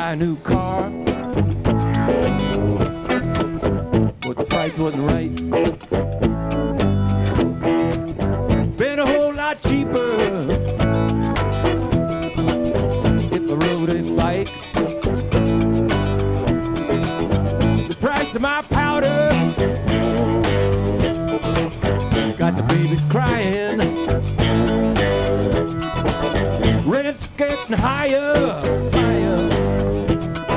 buy a new car, but the price wasn't right. Been a whole lot cheaper if I rode a bike. The price of my powder got the babies crying. Rent's getting higher, higher.